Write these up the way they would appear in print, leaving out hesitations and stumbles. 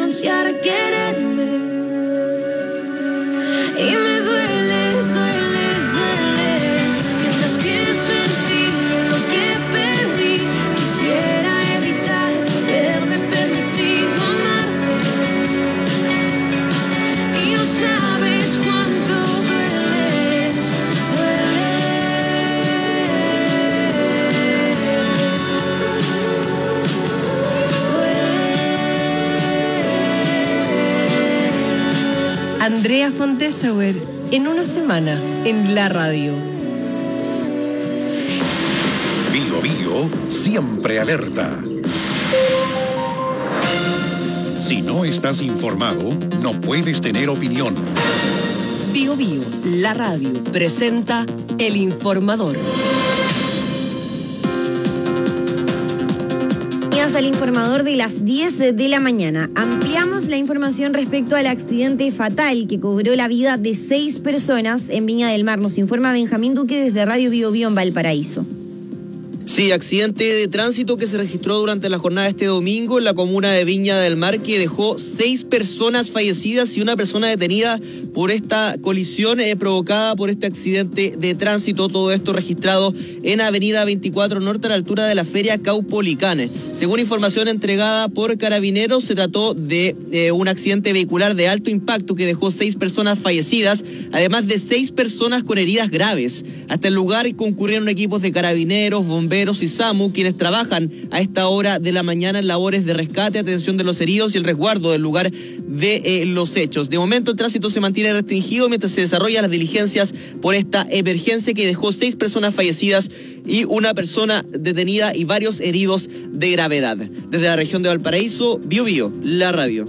renunciar a quererme. Y me dueles, dueles, dueles. Mientras pienso en ti, en lo que perdí, quisiera evitar haberme permitido amarte. Y no sabes cuánto dueles, Andrea Fontesauer, en una semana, en la radio. Bío Bío, siempre alerta. Si no estás informado, no puedes tener opinión. Bío Bío, la radio, presenta El Informador. Al informador de las 10 de la mañana. Ampliamos la información respecto al accidente fatal que cobró la vida de 6 personas en Viña del Mar. Nos informa Benjamín Duque desde Radio Bío Bío en Valparaíso. Sí, accidente de tránsito que se registró durante la jornada de este domingo en la comuna de Viña del Mar, que dejó 6 personas fallecidas y una persona detenida por esta colisión provocada por este accidente de tránsito. Todo esto registrado en Avenida 24 Norte, a la altura de la Feria Caupolicán. Según información entregada por Carabineros, se trató de un accidente vehicular de alto impacto que dejó 6 personas fallecidas, además de 6 personas con heridas graves. Hasta el lugar concurrieron equipos de Carabineros, bomberos y SAMU, quienes trabajan a esta hora de la mañana en labores de rescate, atención de los heridos y el resguardo del lugar de los hechos. De momento el tránsito se mantiene restringido mientras se desarrollan las diligencias por esta emergencia que dejó 6 personas fallecidas y una persona detenida y varios heridos de gravedad. Desde la región de Valparaíso, Bío Bío, la radio.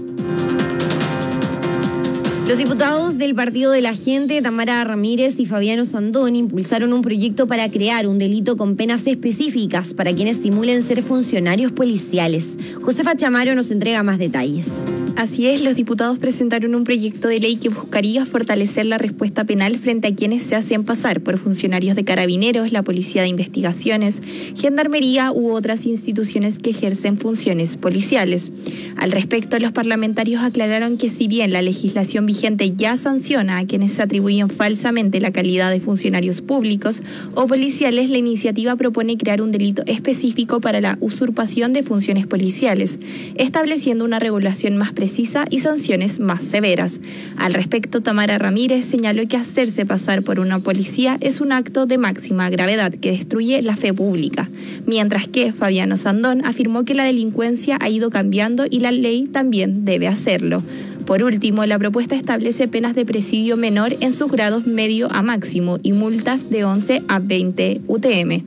Los diputados del Partido de la Gente, Tamara Ramírez y Fabiano Sandón, impulsaron un proyecto para crear un delito con penas específicas para quienes simulen ser funcionarios policiales. Josefa Chamaro nos entrega más detalles. Así es, los diputados presentaron un proyecto de ley que buscaría fortalecer la respuesta penal frente a quienes se hacen pasar por funcionarios de Carabineros, la Policía de Investigaciones, Gendarmería u otras instituciones que ejercen funciones policiales. Al respecto, los parlamentarios aclararon que si bien la legislación vigente ya sanciona a quienes se atribuyen falsamente la calidad de funcionarios públicos o policiales, la iniciativa propone crear un delito específico para la usurpación de funciones policiales, estableciendo una regulación más precisa y sanciones más severas. Al respecto, Tamara Ramírez señaló que hacerse pasar por una policía es un acto de máxima gravedad que destruye la fe pública, mientras que Fabiano Sandón afirmó que la delincuencia ha ido cambiando y la ley también debe hacerlo. Por último, la propuesta establece penas de presidio menor en sus grados medio a máximo y multas de 11 a 20 UTM.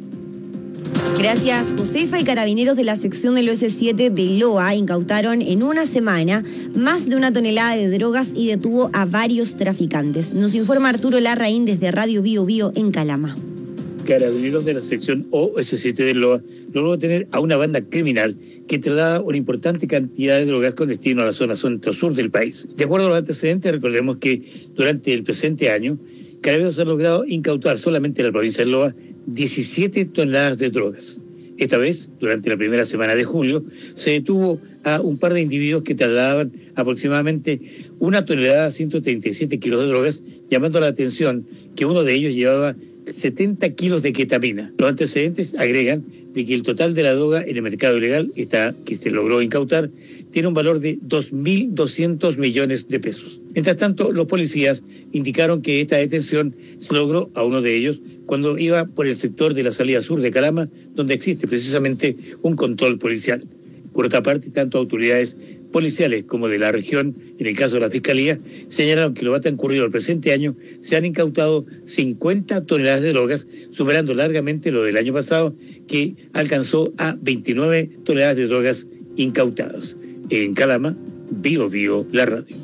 Gracias, Josefa. Y Carabineros de la sección del OS7 de Loa incautaron en una semana más de 1 tonelada de drogas y detuvo a varios traficantes. Nos informa Arturo Larraín desde Radio Bío Bío en Calama. Carabineros de la sección OS7 de Loa logró detener a una banda criminal que traslada una importante cantidad de drogas con destino a la zona centro-sur del país. De acuerdo a los antecedentes, recordemos que durante el presente año, Carabineros ha logrado incautar solamente en la provincia de Loa 17 toneladas de drogas. Esta vez, durante la primera semana de julio, se detuvo a un par de individuos que trasladaban aproximadamente 1 tonelada 137 kilos de drogas, llamando la atención que uno de ellos llevaba 70 kilos de ketamina. Los antecedentes agregan de que el total de la droga en el mercado ilegal, que se logró incautar, tiene un valor de 2.200 millones de pesos. Mientras tanto, los policías indicaron que esta detención se logró a uno de ellos cuando iba por el sector de la salida sur de Calama, donde existe precisamente un control policial. Por otra parte, tanto autoridades policiales como de la región, en el caso de la Fiscalía, señalaron que lo que ha transcurrido el presente año se han incautado 50 toneladas de drogas, superando largamente lo del año pasado, que alcanzó a 29 toneladas de drogas incautadas. En Calama, Bío Bío, la radio.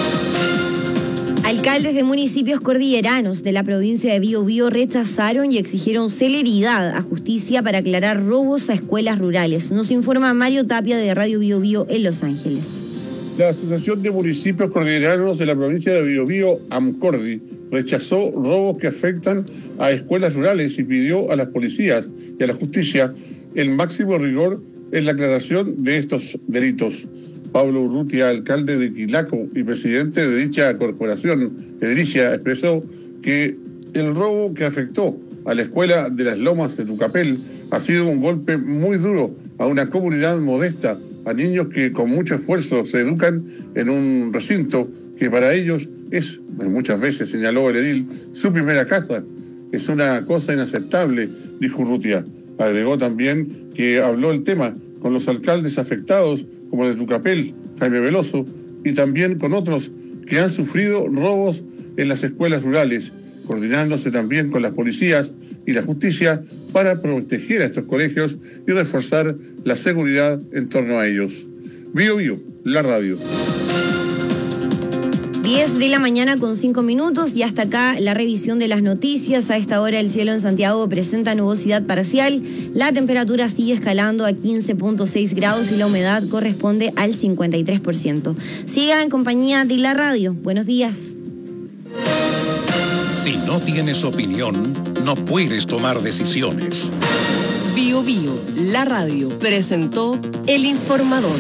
Alcaldes de municipios cordilleranos de la provincia de Bío Bío rechazaron y exigieron celeridad a justicia para aclarar robos a escuelas rurales. Nos informa Mario Tapia de Radio Bío Bío en Los Ángeles. La Asociación de Municipios Cordilleranos de la provincia de Bío Bío, AMCORDI, rechazó robos que afectan a escuelas rurales y pidió a las policías y a la justicia el máximo rigor en la aclaración de estos delitos. Pablo Urrutia, alcalde de Quilaco y presidente de dicha corporación, Edilicia, expresó que el robo que afectó a la escuela de las Lomas de Tucapel ha sido un golpe muy duro a una comunidad modesta, a niños que con mucho esfuerzo se educan en un recinto que para ellos es, muchas veces señaló el edil, su primera casa. Es una cosa inaceptable, dijo Urrutia. Agregó también que habló el tema con los alcaldes afectados, como el de Tucapel, Jaime Veloso, y también con otros que han sufrido robos en las escuelas rurales, coordinándose también con las policías y la justicia para proteger a estos colegios y reforzar la seguridad en torno a ellos. Bio Bio, la radio. 10 de la mañana con 5 minutos y hasta acá la revisión de las noticias. A esta hora el cielo en Santiago presenta nubosidad parcial, la temperatura sigue escalando a 15.6 grados y la humedad corresponde al 53%. Siga en compañía de la radio. Buenos días. Si no tienes opinión, no puedes tomar decisiones. Bio Bio, la radio, presentó El Informador.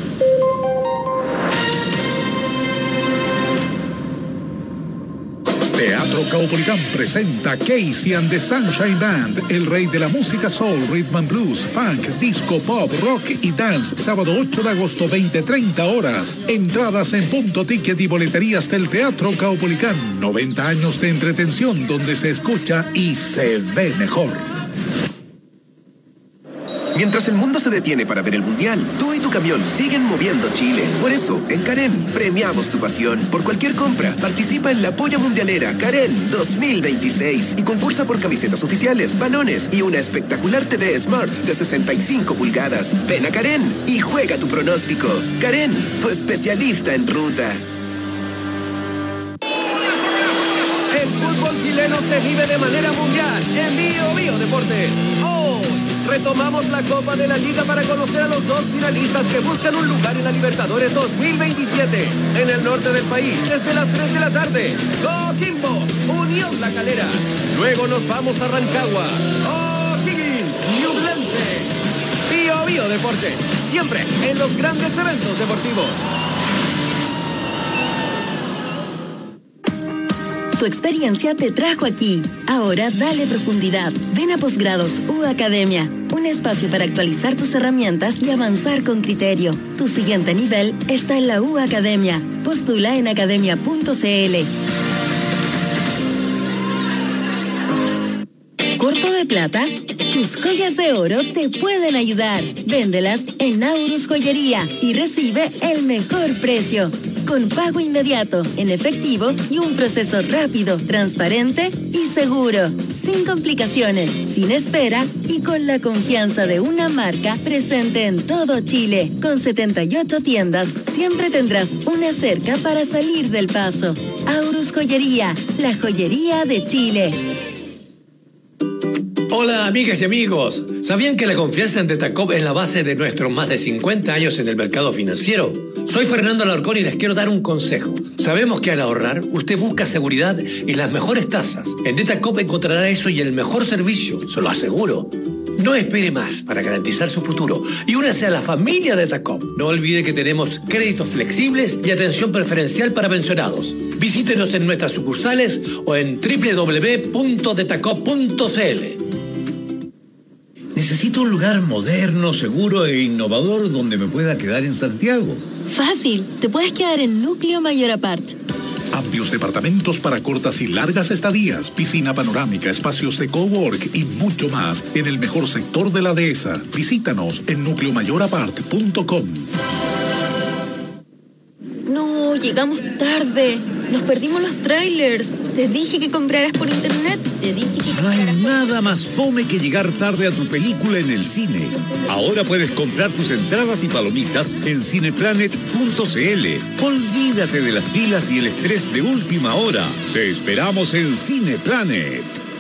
Teatro Caupolicán presenta Casey and the Sunshine Band, el rey de la música soul, rhythm and blues, funk, disco, pop, rock y dance, sábado 8 de agosto, 20:30 horas. Entradas en Punto Ticket y boleterías del Teatro Caupolicán. 90 años de entretención donde se escucha y se ve mejor. Mientras el mundo se detiene para ver el Mundial, tú y tu camión siguen moviendo Chile. Por eso, en Carén, premiamos tu pasión. Por cualquier compra, participa en la Polla Mundialera Carén 2026 y concursa por camisetas oficiales, balones y una espectacular TV Smart de 65 pulgadas. Ven a Carén y juega tu pronóstico. Carén, tu especialista en ruta. El fútbol chileno se vive de manera mundial en Bio Bio Deportes. Hoy retomamos la Copa de la Liga para conocer a los dos finalistas que buscan un lugar en la Libertadores 2027. En el norte del país, desde las 3 de la tarde, Coquimbo, Unión La Calera. Luego nos vamos a Rancagua, O'Higgins, Ñublense. Bio Bio Deportes, siempre en los grandes eventos deportivos. Tu experiencia te trajo aquí. Ahora dale profundidad. Ven a Posgrados U Academia. Un espacio para actualizar tus herramientas y avanzar con criterio. Tu siguiente nivel está en la U Academia. Postula en academia.cl. ¿Corto de plata? Tus joyas de oro te pueden ayudar. Véndelas en Aurus Joyería y recibe el mejor precio. Con pago inmediato, en efectivo y un proceso rápido, transparente y seguro. Sin complicaciones, sin espera y con la confianza de una marca presente en todo Chile. Con 78 tiendas, siempre tendrás una cerca para salir del paso. Aurus Joyería, la joyería de Chile. Hola amigas y amigos, ¿sabían que la confianza en Detacop es la base de nuestros más de 50 años en el mercado financiero? Soy Fernando Alarcón y les quiero dar un consejo. Sabemos que al ahorrar, usted busca seguridad y las mejores tasas. En Detacop encontrará eso y el mejor servicio, se lo aseguro. No espere más para garantizar su futuro y únase a la familia Detacop. No olvide que tenemos créditos flexibles y atención preferencial para pensionados. Visítenos en nuestras sucursales o en www.detacop.cl. Necesito un lugar moderno, seguro e innovador donde me pueda quedar en Santiago. Fácil, te puedes quedar en Núcleo Mayor Apart. Amplios departamentos para cortas y largas estadías, piscina panorámica, espacios de cowork y mucho más en el mejor sector de la dehesa. Visítanos en nucleomayorapart.com. No, llegamos tarde. Nos perdimos los trailers. Te dije que compraras por internet. No hay nada más fome que llegar tarde a tu película en el cine. Ahora puedes comprar tus entradas y palomitas en cineplanet.cl. Olvídate de las filas y el estrés de última hora. Te esperamos en Cineplanet.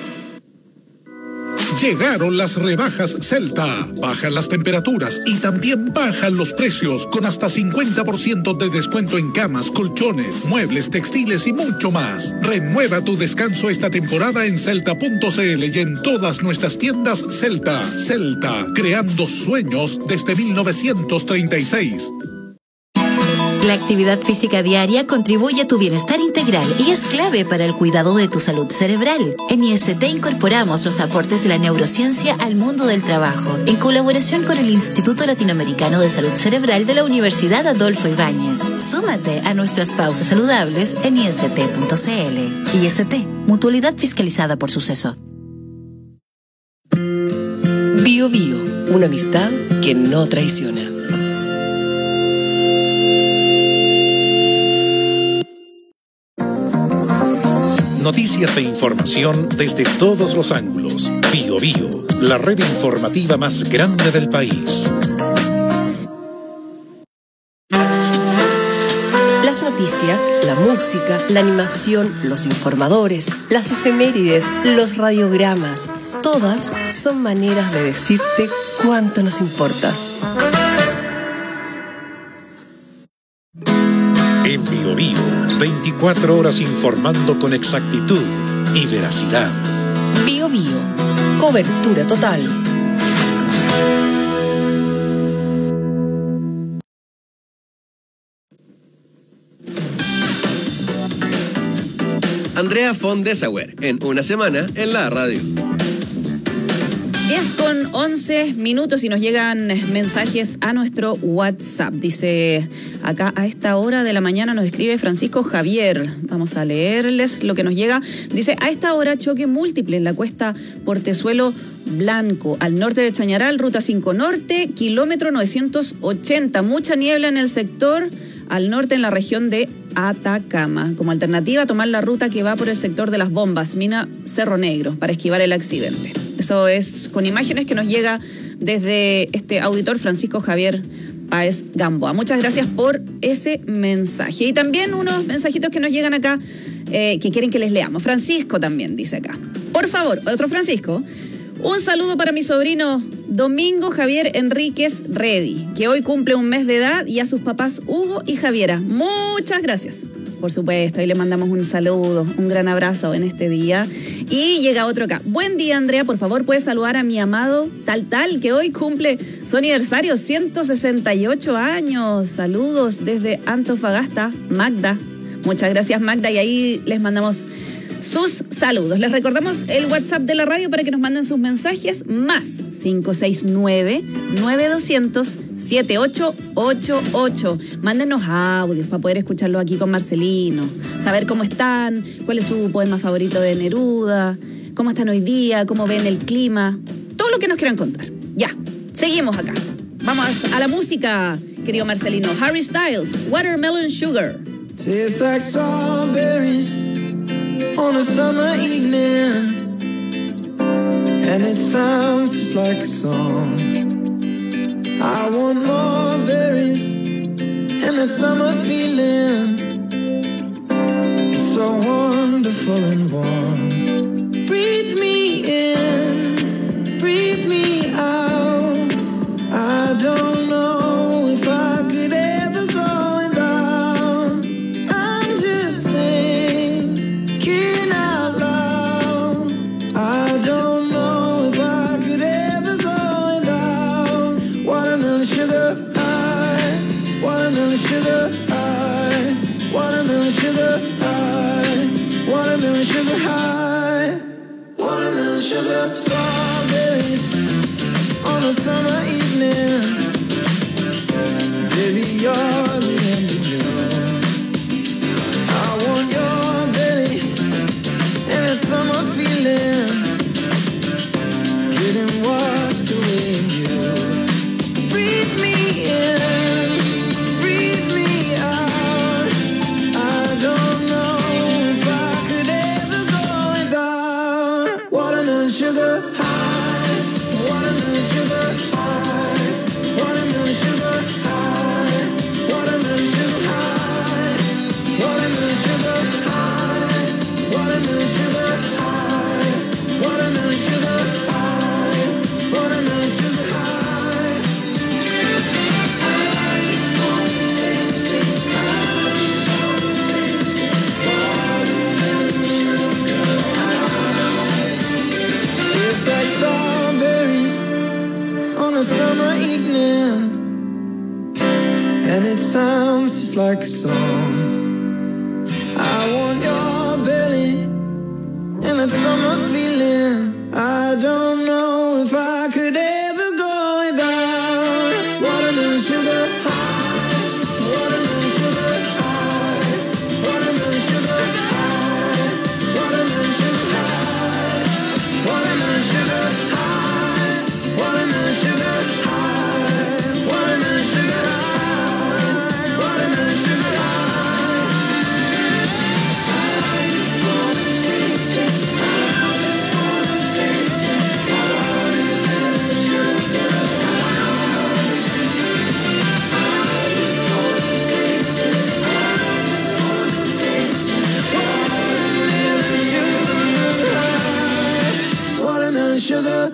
Llegaron las rebajas Celta. Bajan las temperaturas y también bajan los precios con hasta 50% de descuento en camas, colchones, muebles, textiles y mucho más. Renueva tu descanso esta temporada en Celta.cl y en todas nuestras tiendas Celta. Celta, creando sueños desde 1936. actividad física diaria contribuye a tu bienestar integral y es clave para el cuidado de tu salud cerebral. En IST incorporamos los aportes de la neurociencia al mundo del trabajo, en colaboración con el Instituto Latinoamericano de Salud Cerebral de la Universidad Adolfo Ibáñez. Súmate a nuestras pausas saludables en IST.cl. IST, mutualidad fiscalizada por Suceso. Bio Bio, una amistad que no traiciona. Noticias e información desde todos los ángulos. Bio Bio, la red informativa más grande del país. Las noticias, la música, la animación, los informadores, las efemérides, los radiogramas, todas son maneras de decirte cuánto nos importas. En Bio Bio, 24 horas informando con exactitud y veracidad. Bio Bio, cobertura total. Andrea von Dessauer, en Una Semana en la Radio. 10:11 y nos llegan mensajes a nuestro WhatsApp. Dice, acá a esta hora de la mañana nos escribe Francisco Javier. Vamos a leerles lo que nos llega. Dice, a esta hora choque múltiple en la cuesta Portezuelo Blanco, al norte de Chañaral, ruta 5 Norte, kilómetro 980. Mucha niebla en el sector al norte en la región de Atacama. Como alternativa, tomar la ruta que va por el sector de Las Bombas, mina Cerro Negro, para esquivar el accidente. Eso es con imágenes que nos llega desde este auditor Francisco Javier Páez Gamboa. Muchas gracias por ese mensaje. Y también unos mensajitos que nos llegan acá que quieren que les leamos. Francisco también dice acá. Por favor, otro Francisco. Un saludo para mi sobrino Domingo Javier Enríquez Reddy, que hoy cumple un mes de edad, y a sus papás Hugo y Javiera. Muchas gracias. Por supuesto, ahí le mandamos un saludo, un gran abrazo en este día. Y llega otro acá. Buen día, Andrea, por favor, puedes saludar a mi amado Tal, que hoy cumple su aniversario, 168 años. Saludos desde Antofagasta, Magda. Muchas gracias, Magda, y ahí les mandamos sus saludos. Les recordamos el WhatsApp de la radio para que nos manden sus mensajes, más 569-9200-7888. Mándenos audios para poder escucharlo aquí con Marcelino, saber cómo están, cuál es su poema favorito de Neruda, cómo están hoy día, cómo ven el clima, todo lo que nos quieran contar. Ya, seguimos acá. Vamos a la música, querido Marcelino. Harry Styles, Watermelon Sugar. Tastes like strawberries on a summer evening, and it sounds just like a song. I want more berries and that summer feeling. It's so wonderful and warm. Breathe me in, breathe me out. I don't know if I could ever go without. I'm just thinking out loud. I don't know if I could ever go without watermelon sugar high, watermelon sugar high, watermelon sugar high, watermelon sugar high, watermelon sugar. Strawberries on a summer evening. Baby, you're the end of June. I want your belly and that summer feeling, getting washed away in you. Breathe me in, breathe me out. I don't know if I could ever go without watermelon sugar high, watermelon sugar high, watermelon sugar high, like a song. I want your belly and that summer feeling. I don't know if I could ever go without watermelon sugar high, watermelon sugar high, watermelon sugar high, watermelon sugar high, watermelon sugar high, watermelon sugar high, watermelon sugar high, watermelon sugar high. I just wanna taste it. I just wanna taste it. Watermelon sugar high. I just wanna taste it. I just wanna taste it. Watermelon sugar high. Watermelon sugar.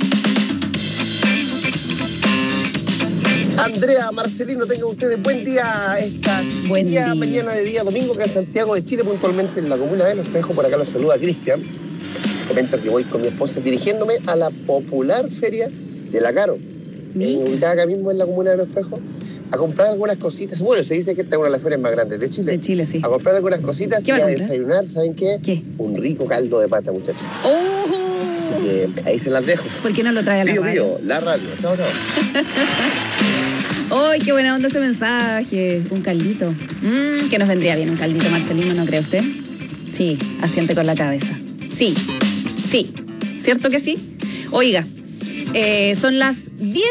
Andrea, Marcelino, tengan ustedes buen día esta mañana de día domingo, que en Santiago de Chile, puntualmente en la comuna de Los Espejos. Por acá los saluda Cristian. Comento que voy con mi esposa dirigiéndome a la popular feria de la Caro, ubicada acá mismo en la comuna de Los Espejos, a comprar algunas cositas. Bueno, se dice que esta es una de las ferias más grandes de Chile. De Chile, sí. A comprar algunas cositas y ¿Qué va a a comprar? desayunar, ¿saben qué? ¿Qué? Un rico caldo de pata, muchachos. ¡Oh! Así que ahí se las dejo. ¿Por qué no lo trae a la Pío, radio? la radio. Chao, chao. ¡Ay, qué buena onda ese mensaje! Un caldito. Que nos vendría bien un caldito, Marcelino, ¿no cree usted? Sí, asiente con la cabeza. Sí, sí. ¿Cierto que sí? Oiga, son las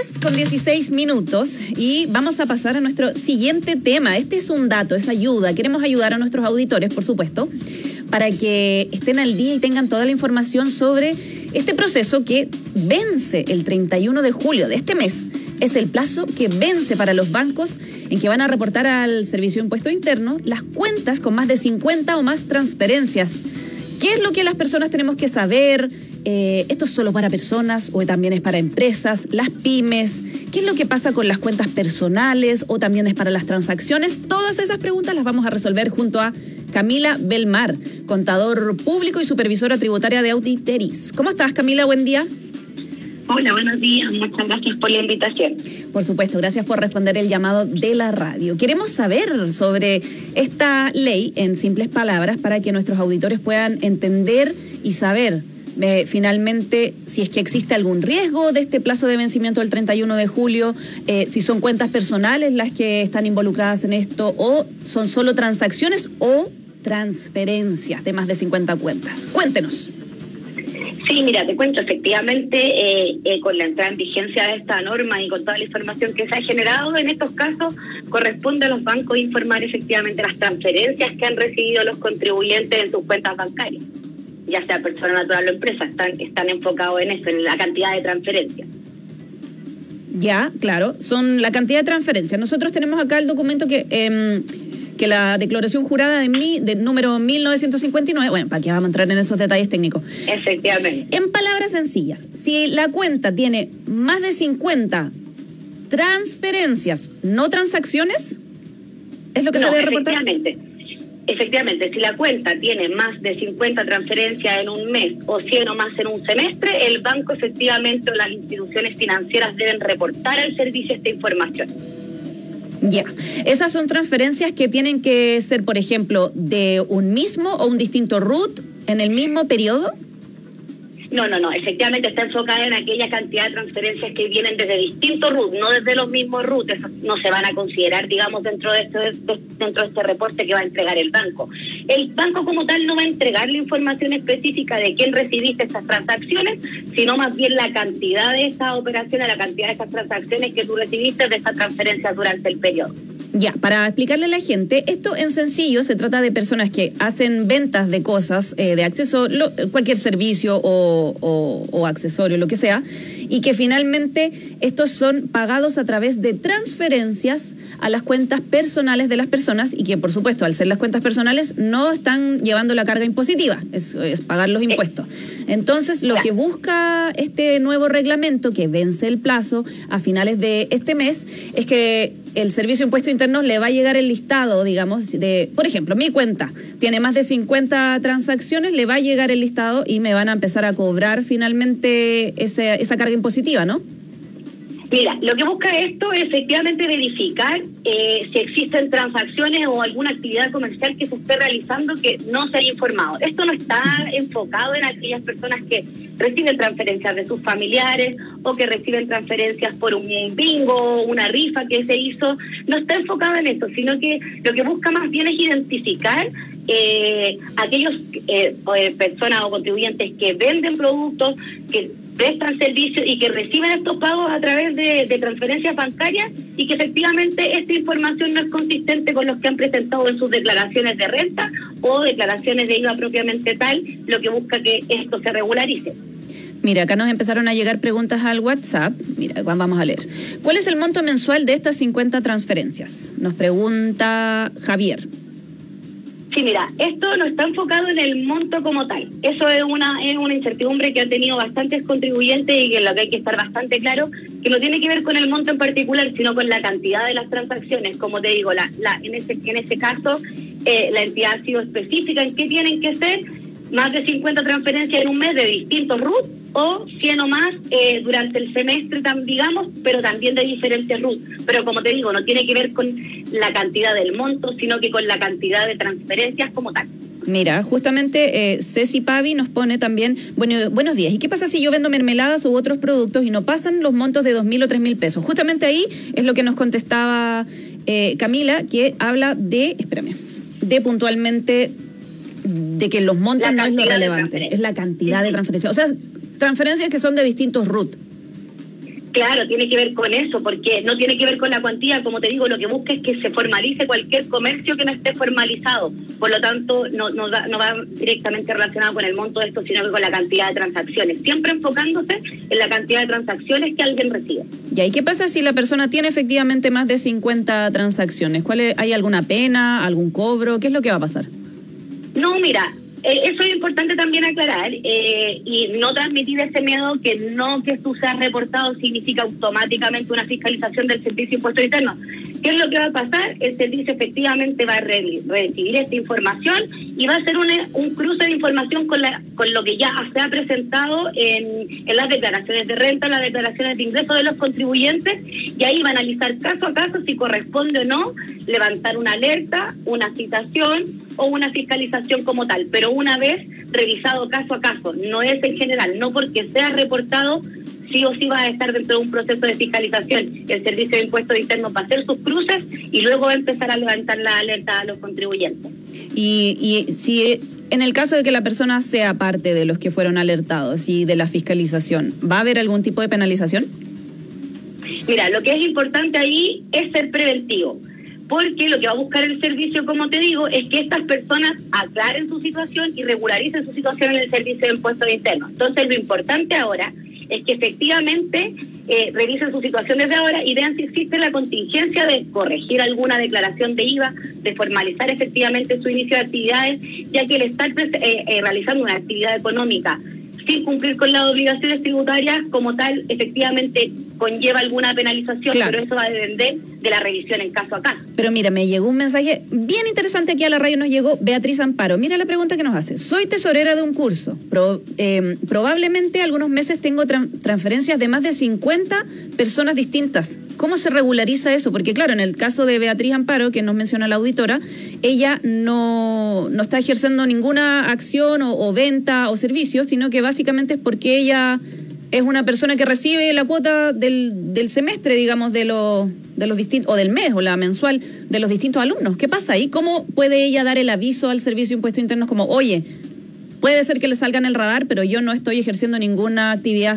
10:16 y vamos a pasar a nuestro siguiente tema. Este es un dato, es ayuda. Queremos ayudar a nuestros auditores, por supuesto, para que estén al día y tengan toda la información sobre este proceso que vence el 31 de julio de este mes. Es el plazo que vence para los bancos en que van a reportar al Servicio de Impuesto Interno las cuentas con más de 50 o más transferencias. ¿Qué es lo que las personas tenemos que saber? ¿Esto es solo para personas o también es para empresas, las pymes? ¿Qué es lo que pasa con las cuentas personales o también es para las transacciones? Todas esas preguntas las vamos a resolver junto a Camila Belmar, contador público y supervisora tributaria de Auditeris. ¿Cómo estás, Camila? Buen día. Hola, buenos días. Muchas gracias por la invitación. Por supuesto, gracias por responder el llamado de la radio. Queremos saber sobre esta ley en simples palabras para que nuestros auditores puedan entender y saber finalmente si es que existe algún riesgo de este plazo de vencimiento del 31 de julio, si son cuentas personales las que están involucradas en esto o son solo transacciones o transferencias de más de 50 cuentas. Cuéntenos. Sí, mira, te cuento, efectivamente, con la entrada en vigencia de esta norma y con toda la información que se ha generado, en estos casos corresponde a los bancos informar efectivamente las transferencias que han recibido los contribuyentes en sus cuentas bancarias, ya sea persona natural o empresa, están enfocados en eso, en la cantidad de transferencias. Ya, claro, son la cantidad de transferencias. Nosotros tenemos acá el documento que la declaración jurada de número 1959, bueno, para que vamos a entrar en esos detalles técnicos. Efectivamente. En palabras sencillas, si la cuenta tiene más de 50 transferencias, no transacciones, ¿es lo que se debe reportar? Efectivamente, si la cuenta tiene más de 50 transferencias en un mes o 100 o más en un semestre, el banco efectivamente o las instituciones financieras deben reportar al servicio esta información. Ya, esas son transferencias que tienen que ser, por ejemplo, de un mismo o un distinto RUT en el mismo periodo. No, efectivamente está enfocada en aquella cantidad de transferencias que vienen desde distintos RUT, no desde los mismos RUT, esos no se van a considerar, digamos, dentro de este reporte que va a entregar el banco. El banco como tal no va a entregar la información específica de quién recibiste estas transacciones, sino más bien la cantidad de esas operaciones, la cantidad de esas transacciones que tú recibiste de estas transferencias durante el periodo. Ya, para explicarle a la gente, esto en sencillo se trata de personas que hacen ventas de cosas, de acceso, cualquier servicio o accesorio, lo que sea, y que finalmente estos son pagados a través de transferencias a las cuentas personales de las personas y que, por supuesto, al ser las cuentas personales, no están llevando la carga impositiva, es pagar los impuestos. Entonces, lo que busca este nuevo reglamento, que vence el plazo a finales de este mes, es que el Servicio de Impuesto Interno le va a llegar el listado, digamos, de, por ejemplo, mi cuenta tiene más de 50 transacciones, le va a llegar el listado y me van a empezar a cobrar finalmente esa carga impositiva, ¿no? Mira, lo que busca esto es efectivamente verificar si existen transacciones o alguna actividad comercial que se esté realizando que no se haya informado. Esto no está enfocado en aquellas personas que reciben transferencias de sus familiares o que reciben transferencias por un bingo, una rifa que se hizo. No está enfocado en eso, sino que lo que busca más bien es identificar aquellos personas o contribuyentes que venden productos, que prestan servicios y que reciben estos pagos a través de transferencias bancarias y que efectivamente esta información no es consistente con los que han presentado en sus declaraciones de renta o declaraciones de IVA propiamente tal, lo que busca que esto se regularice. Mira, acá nos empezaron a llegar preguntas al WhatsApp. Mira, vamos a leer. ¿Cuál es el monto mensual de estas 50 transferencias? Nos pregunta Javier. Sí, mira, esto no está enfocado en el monto como tal. Eso es una incertidumbre que han tenido bastantes contribuyentes y en la que hay que estar bastante claro, que no tiene que ver con el monto en particular, sino con la cantidad de las transacciones. Como te digo, en ese caso, la entidad ha sido específica en qué tienen que ser, más de 50 transferencias en un mes de distintos RUT o 100 o más durante el semestre, digamos, pero también de diferentes RUT. Pero como te digo, no tiene que ver con la cantidad del monto, sino que con la cantidad de transferencias como tal. Mira, justamente Ceci Pavi nos pone también, buenos días. ¿Y qué pasa si yo vendo mermeladas u otros productos y no pasan los montos de 2.000 o 3.000 pesos? Justamente ahí es lo que nos contestaba Camila, que habla de puntualmente de que los montos no es lo relevante, es la cantidad de transferencias. O sea, transferencias que son de distintos RUT. Claro, tiene que ver con eso, porque no tiene que ver con la cuantía. Como te digo, lo que busca es que se formalice cualquier comercio que no esté formalizado. Por lo tanto, no va directamente relacionado con el monto de esto, sino que con la cantidad de transacciones. Siempre enfocándose en la cantidad de transacciones que alguien recibe. ¿Y qué pasa si la persona tiene efectivamente más de 50 transacciones? ¿Hay alguna pena, algún cobro? ¿Qué es lo que va a pasar? No, mira, eso es importante también aclarar y no transmitir ese miedo que tú seas reportado significa automáticamente una fiscalización del Servicio de Impuestos Internos. ¿Qué es lo que va a pasar? El servicio efectivamente va a recibir esta información y va a hacer un cruce de información con lo que ya se ha presentado en las declaraciones de renta, las declaraciones de ingresos de los contribuyentes, y ahí va a analizar caso a caso si corresponde o no levantar una alerta, una citación o una fiscalización como tal, pero una vez revisado caso a caso, no es en general, no porque sea reportado sí o sí va a estar dentro de un proceso de fiscalización. El Servicio de Impuestos Internos va a hacer sus cruces y luego va a empezar a levantar la alerta a los contribuyentes. Y si en el caso de que la persona sea parte de los que fueron alertados y de la fiscalización, ¿va a haber algún tipo de penalización? Mira, lo que es importante ahí es ser preventivo, porque lo que va a buscar el servicio, como te digo, es que estas personas aclaren su situación y regularicen su situación en el Servicio de Impuestos Internos. Entonces, lo importante ahora es que efectivamente revisen su situación desde ahora y vean si existe la contingencia de corregir alguna declaración de IVA, de formalizar efectivamente su inicio de actividades, ya que el estar realizando una actividad económica sin cumplir con las obligaciones tributarias como tal, efectivamente conlleva alguna penalización, claro. Pero eso va a depender de la revisión en caso a caso. Pero mira, me llegó un mensaje bien interesante aquí a la radio, nos llegó Beatriz Amparo. Mira la pregunta que nos hace. Soy tesorera de un curso. Probablemente algunos meses tengo transferencias de más de 50 personas distintas. ¿Cómo se regulariza eso? Porque claro, en el caso de Beatriz Amparo, que nos menciona la auditora, ella no está ejerciendo ninguna acción o venta o servicio, sino que básicamente es porque ella es una persona que recibe la cuota del semestre, digamos, de los distintos, o del mes, o la mensual, de los distintos alumnos. ¿Qué pasa ahí? ¿Cómo puede ella dar el aviso al Servicio de Impuestos Internos como, oye, puede ser que le salga en el radar, pero yo no estoy ejerciendo ninguna actividad?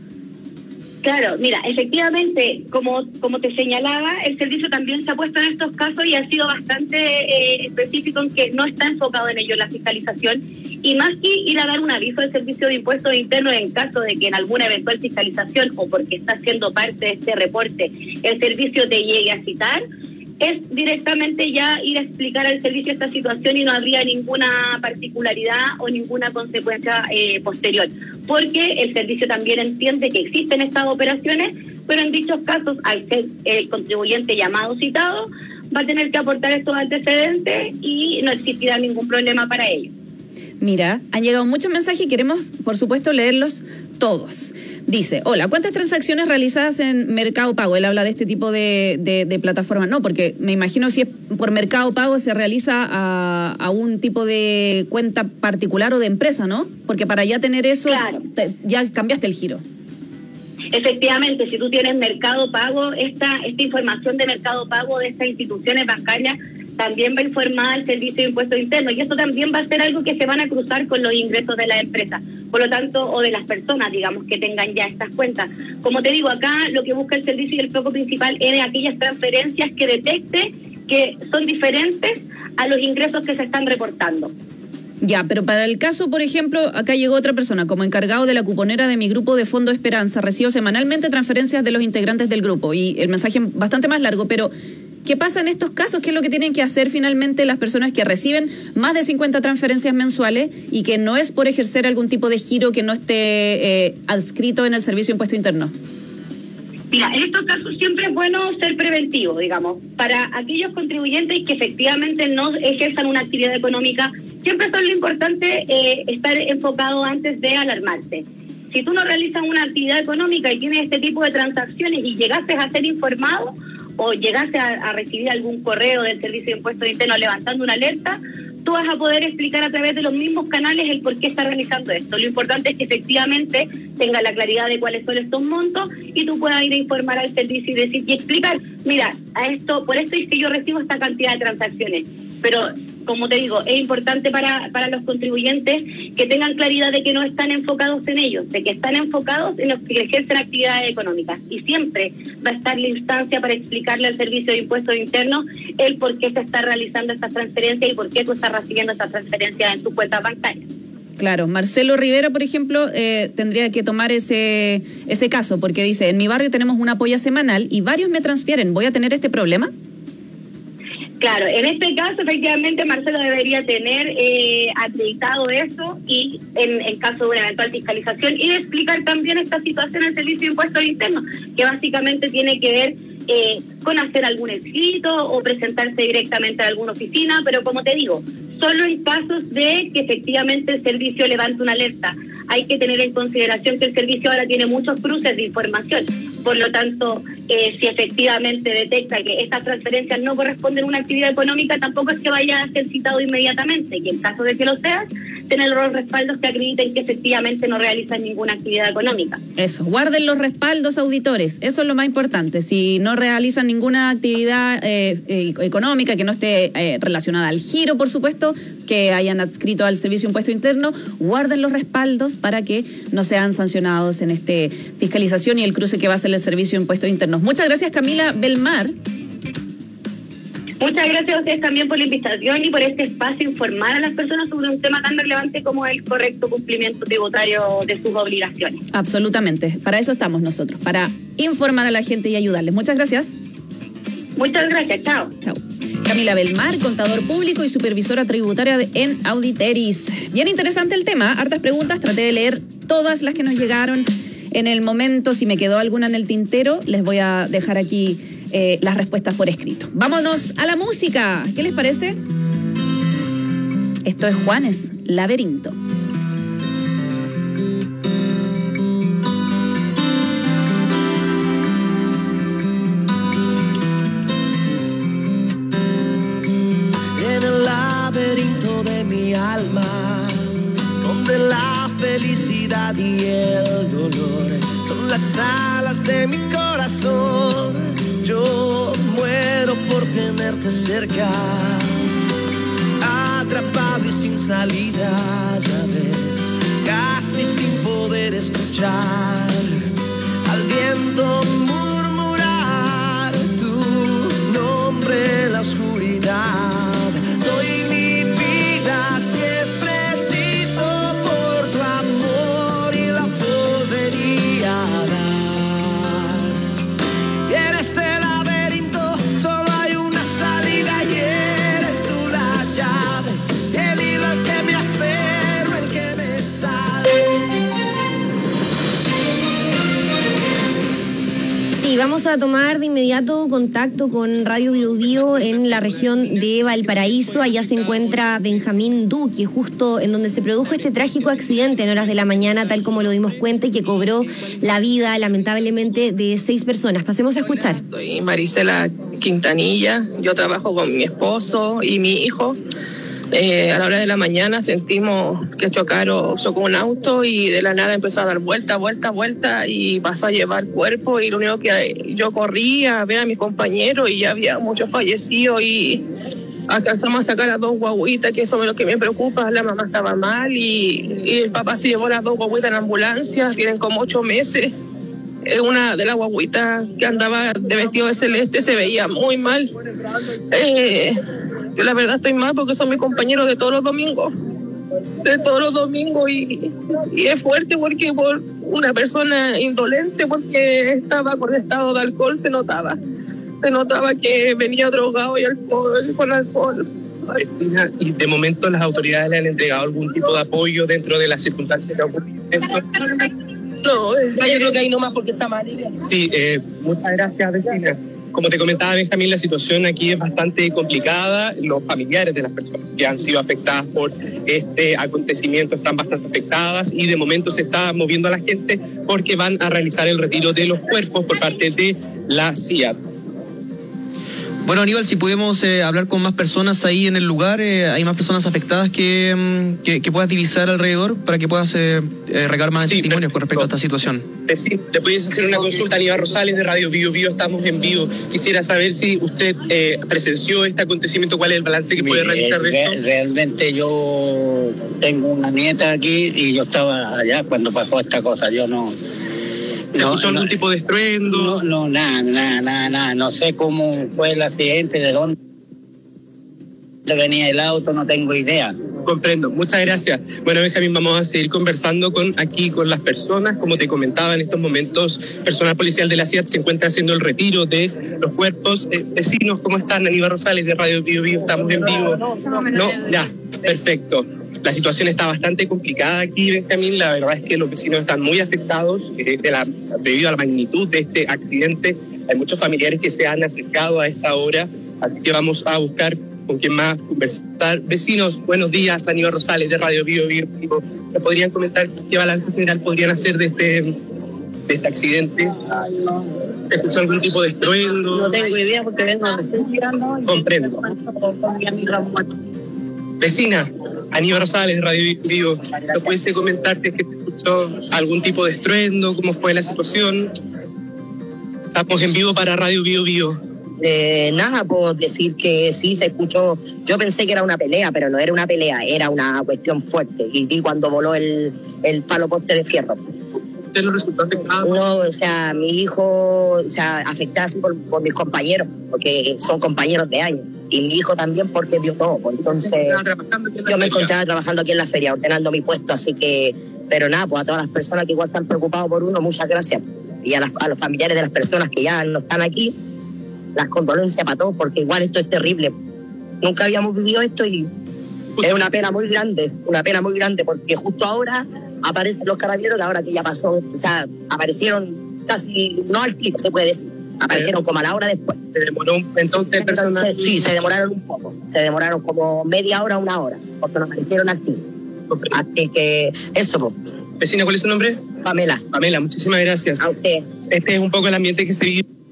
Claro, mira, efectivamente, como te señalaba, el servicio también se ha puesto en estos casos y ha sido bastante específico en que no está enfocado en ello la fiscalización, y más que ir a dar un aviso al Servicio de Impuestos Internos en caso de que en alguna eventual fiscalización o porque está siendo parte de este reporte el servicio te llegue a citar, es directamente ya ir a explicar al servicio esta situación y no habría ninguna particularidad o ninguna consecuencia posterior, porque el servicio también entiende que existen estas operaciones, pero en dichos casos, al ser el contribuyente llamado citado, va a tener que aportar estos antecedentes y no existirá ningún problema para ello. Mira, han llegado muchos mensajes y queremos, por supuesto, leerlos todos. Dice, hola, ¿cuántas transacciones realizadas en Mercado Pago? Él habla de este tipo de plataformas. No, porque me imagino si es por Mercado Pago se realiza a un tipo de cuenta particular o de empresa, ¿no? Porque para ya tener eso, claro, ya cambiaste el giro. Efectivamente, si tú tienes Mercado Pago, esta información de Mercado Pago de estas instituciones bancarias también va a informar al Servicio de Impuestos Internos, y eso también va a ser algo que se van a cruzar con los ingresos de la empresa, por lo tanto, o de las personas, digamos, que tengan ya estas cuentas. Como te digo, acá lo que busca el servicio y el foco principal es de aquellas transferencias que detecte que son diferentes a los ingresos que se están reportando. Ya, pero para el caso, por ejemplo, acá llegó otra persona, como encargado de la cuponera de mi grupo de Fondo Esperanza, recibo semanalmente transferencias de los integrantes del grupo, y el mensaje es bastante más largo, pero ¿qué pasa en estos casos? ¿Qué es lo que tienen que hacer finalmente las personas que reciben más de 50 transferencias mensuales y que no es por ejercer algún tipo de giro que no esté adscrito en el Servicio de Impuesto Interno? Mira, en estos casos siempre es bueno ser preventivo, digamos. Para aquellos contribuyentes que efectivamente no ejerzan una actividad económica, siempre es lo importante estar enfocado antes de alarmarse. Si tú no realizas una actividad económica y tienes este tipo de transacciones y llegaste a ser informado, o llegaste a recibir algún correo del Servicio de Impuestos Internos levantando una alerta, tú vas a poder explicar a través de los mismos canales el por qué está realizando esto. Lo importante es que efectivamente tenga la claridad de cuáles son estos montos y tú puedas ir a informar al servicio y decir y explicar, mira, por esto es que yo recibo esta cantidad de transacciones. Pero, como te digo, es importante para los contribuyentes que tengan claridad de que no están enfocados en ellos, de que están enfocados en los que ejercen actividades económicas. Y siempre va a estar la instancia para explicarle al Servicio de Impuestos Internos el por qué se está realizando estas transferencias y por qué tú estás recibiendo estas transferencias en tu cuenta bancaria. Claro, Marcelo Rivera, por ejemplo, tendría que tomar ese caso, porque dice, en mi barrio tenemos una polla semanal y varios me transfieren, ¿voy a tener este problema? Claro, en este caso, efectivamente, Marcelo debería tener acreditado eso y en caso de una eventual fiscalización y de explicar también esta situación al Servicio de Impuestos Internos, que básicamente tiene que ver con hacer algún escrito o presentarse directamente a alguna oficina, pero como te digo, solo en casos de que efectivamente el servicio levante una alerta. Hay que tener en consideración que el servicio ahora tiene muchos cruces de información. Por lo tanto, si efectivamente detecta que estas transferencias no corresponden a una actividad económica, tampoco es que vaya a ser citado inmediatamente. Y en caso de que lo seas, tener los respaldos que acrediten que efectivamente no realizan ninguna actividad económica. Eso, guarden los respaldos, auditores. Eso es lo más importante. Si no realizan ninguna actividad económica que no esté relacionada al giro, por supuesto, que hayan adscrito al Servicio de Impuesto Interno, guarden los respaldos para que no sean sancionados en esta fiscalización y el cruce que va a hacer el Servicio de Impuestos Internos. Muchas gracias, Camila Belmar. Muchas gracias a ustedes también por la invitación y por este espacio, informar a las personas sobre un tema tan relevante como el correcto cumplimiento tributario de sus obligaciones. Absolutamente, para eso estamos nosotros, para informar a la gente y ayudarles. Muchas gracias. Muchas gracias, chao. Chao. Camila Belmar, contador público y supervisora tributaria en Auditeris. Bien interesante el tema, hartas preguntas, traté de leer todas las que nos llegaron en el momento. Si me quedó alguna en el tintero, les voy a dejar aquí las respuestas por escrito. Vámonos a la música. ¿Qué les parece? Esto es Juanes, Laberinto. En el laberinto de mi alma, donde la felicidad y el dolor son las alas de mi corazón. Yo muero por tenerte cerca, atrapado y sin salida, ya ves, casi sin poder escuchar al viento murmurar tu nombre en la oscuridad. Doy mi vida si es preciso por tu amor y la volvería a dar. Y en este laberinto solo hay una salida y eres tú la llave, el hilo al que me aferro, el que me sale. vamos a tomar de inmediato contacto con Radio Bio Bio en la región de Valparaíso. Allá se encuentra Benjamín Duque, justo en donde se produjo este trágico accidente en horas de la mañana, tal como lo dimos cuenta, y que cobró la vida, lamentablemente, de 6 personas. Pasemos a escuchar. Hola, soy Marisela Quintanilla. Yo trabajo con mi esposo y mi hijo. A la hora de la mañana sentimos que chocó un auto y de la nada empezó a dar vuelta y pasó a llevar cuerpo, y lo único que yo corrí a ver a mis compañeros y ya había muchos fallecidos y alcanzamos a sacar a 2 guaguitas, que eso es lo que me preocupa. La mamá estaba mal y el papá se llevó las 2 guaguitas en ambulancia, tienen como 8 meses. Una de las guaguitas que andaba de vestido de celeste se veía muy mal. Yo la verdad estoy mal porque son mis compañeros de todos los domingos. Y es fuerte porque por una persona indolente, porque estaba con estado de alcohol, se notaba que venía drogado y con alcohol. Vecina, y de momento las autoridades le han entregado algún tipo de apoyo dentro de las circunstancias que ocurrieron. No, yo creo que ahí nomás porque está mal. Sí, muchas gracias, vecina. Como te comentaba, Benjamín, la situación aquí es bastante complicada. Los familiares de las personas que han sido afectadas por este acontecimiento están bastante afectadas y de momento se está moviendo a la gente porque van a realizar el retiro de los cuerpos por parte de la CIAT. Bueno, Aníbal, si podemos hablar con más personas ahí en el lugar, hay más personas afectadas que puedas divisar alrededor para que puedas recabar más testimonios con respecto a esta situación. Sí, le puedes hacer una consulta a Aníbal Rosales de Radio Bio Bio, estamos en vivo. Quisiera saber si usted presenció este acontecimiento, cuál es el balance que puede realizar de esto. Realmente yo tengo una nieta aquí y yo estaba allá cuando pasó esta cosa, yo no... ¿Se escuchó algún tipo de estruendo? No, nada. No sé cómo fue el accidente, de dónde venía el auto, no tengo idea. Comprendo, muchas gracias. Bueno, Benjamín, vamos a seguir conversando con las personas. Como te comentaba, en estos momentos, personal policial de la CIAT se encuentra haciendo el retiro de los cuerpos. Vecinos, ¿cómo están? Aníbal Rosales de Radio Bio Bio, estamos en vivo. No, ya, perfecto. La situación está bastante complicada aquí, Benjamín. La verdad es que los vecinos están muy afectados debido a la magnitud de este accidente. Hay muchos familiares que se han acercado a esta hora, así que vamos a buscar con quién más conversar. Vecinos, buenos días. Aníbal Rosales de Radio Bio Bio. ¿Me podrían comentar qué balance general podrían hacer de este accidente? ¿Se escuchó algún tipo de estruendo? No tengo idea porque vengo recién llegando. Comprendo. Vecina, Aníbal Rosales de Radio Bio, ¿no pudiese comentar si es que se escuchó algún tipo de estruendo? ¿Cómo fue la situación? Estamos en vivo para Radio Bio Bio. Nada, puedo decir que sí se escuchó. Yo pensé que era una pelea, pero no era una pelea, era una cuestión fuerte. Y vi cuando voló el palo poste de fierro. ¿Usted no resultó afectado? No, o sea, mi hijo, afectado así por mis compañeros, porque son compañeros de años. Y mi hijo también porque dio todo. Entonces, yo me encontraba trabajando aquí en la feria, ordenando mi puesto, así que, pero nada, pues a todas las personas que igual están preocupados por uno, muchas gracias. Y a los familiares de las personas que ya no están aquí, las condolencias para todos, porque igual esto es terrible. Nunca habíamos vivido esto y es una pena muy grande, porque justo ahora aparecen los carabineros, ahora que ya pasó, o sea, aparecieron casi, no al tiro, se puede decir. Aparecieron como a la hora después. ¿Se demoró entonces el personal? Sí, se demoraron un poco. Se demoraron como media hora, 1 hora, porque nos aparecieron al tiro. Así que eso, pues. Vecina, ¿cuál es su nombre? Pamela. Pamela, muchísimas gracias. A usted. Este es un poco el ambiente que se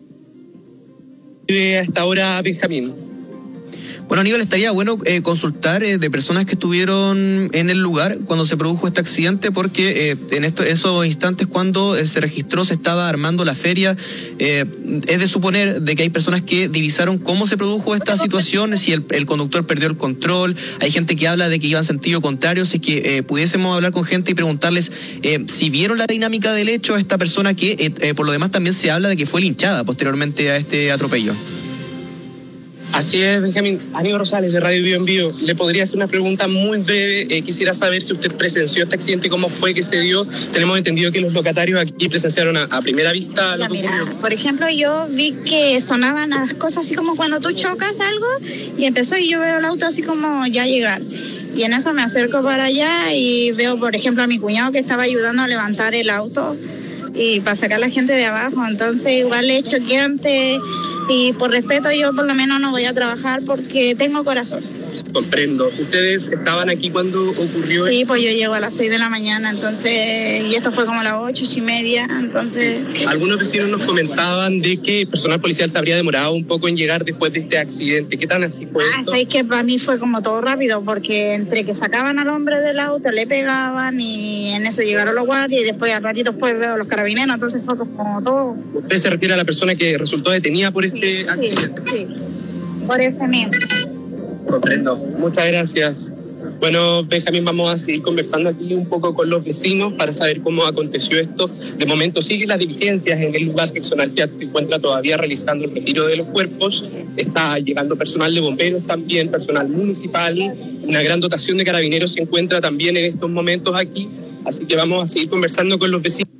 vive hasta ahora, Benjamín. Bueno, Aníbal, estaría bueno consultar de personas que estuvieron en el lugar cuando se produjo este accidente, porque en esos instantes cuando se registró, se estaba armando la feria. Es de suponer de que hay personas que divisaron cómo se produjo esta situación, si el conductor perdió el control. Hay gente que habla de que iba en sentido contrario. Si es que pudiésemos hablar con gente y preguntarles si vieron la dinámica del hecho a esta persona que por lo demás también se habla de que fue linchada posteriormente a este atropello. Así es, Benjamín. Aníbal Rosales de Radio Bio en Vivo. Le podría hacer una pregunta muy breve. Quisiera saber si usted presenció este accidente, cómo fue que se dio. Tenemos entendido que los locatarios aquí presenciaron a primera vista lo que ocurrió. Por ejemplo, yo vi que sonaban las cosas así como cuando tú chocas algo y empezó y yo veo el auto así como ya llegar. Y en eso me acerco para allá y veo, por ejemplo, a mi cuñado que estaba ayudando a levantar el auto. y para sacar a la gente de abajo. Entonces igual es choqueante y por respeto yo por lo menos no voy a trabajar porque tengo corazón. Comprendo. ¿Ustedes estaban aquí cuando ocurrió? Sí, pues yo llego a las 6 de la mañana, entonces, y esto fue como a las 8:30, entonces... Sí. Algunos vecinos nos comentaban de que el personal policial se habría demorado un poco en llegar después de este accidente. ¿Qué tan así fue esto? Es que para mí fue como todo rápido, porque entre que sacaban al hombre del auto, le pegaban y en eso llegaron los guardias y después al ratito después veo los carabineros, entonces fue como todo... ¿Usted se refiere a la persona que resultó detenida por este accidente? Sí, por ese mismo. Comprendo. Muchas gracias. Bueno, Benjamín, vamos a seguir conversando aquí un poco con los vecinos para saber cómo aconteció esto. De momento siguen las diligencias en el lugar. Personal FIAT se encuentra todavía realizando el retiro de los cuerpos. Está llegando personal de bomberos también, personal municipal. Una gran dotación de carabineros se encuentra también en estos momentos aquí. Así que vamos a seguir conversando con los vecinos.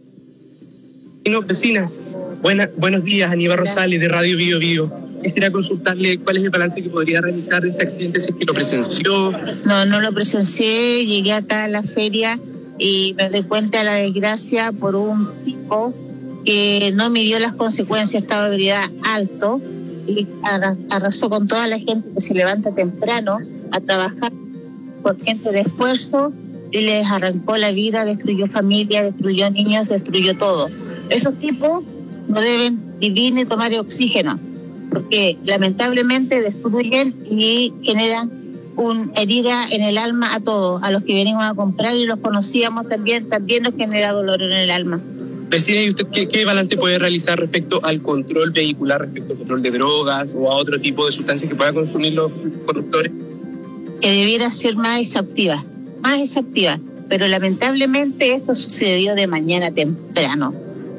Vecinas, buenos días. Aníbal Rosales de Radio Bio Bio. Quisiera consultarle cuál es el balance que podría realizar de este accidente, si es que lo presenció. No lo presencié, llegué acá a la feria y me di cuenta de la desgracia por un tipo que no midió las consecuencias, estaba de ebriedad alto y arrasó con toda la gente que se levanta temprano a trabajar por gente de esfuerzo y les arrancó la vida, destruyó familia, destruyó niños, destruyó todo. Esos tipos no deben vivir ni tomar oxígeno, porque lamentablemente destruyen y generan una herida en el alma a todos, a los que venimos a comprar y los conocíamos también nos genera dolor en el alma. Vecina, ¿y usted qué balance puede realizar respecto al control vehicular, respecto al control de drogas o a otro tipo de sustancias que puedan consumir los conductores? Que debiera ser más exhaustiva, pero lamentablemente esto sucedió de mañana temprano,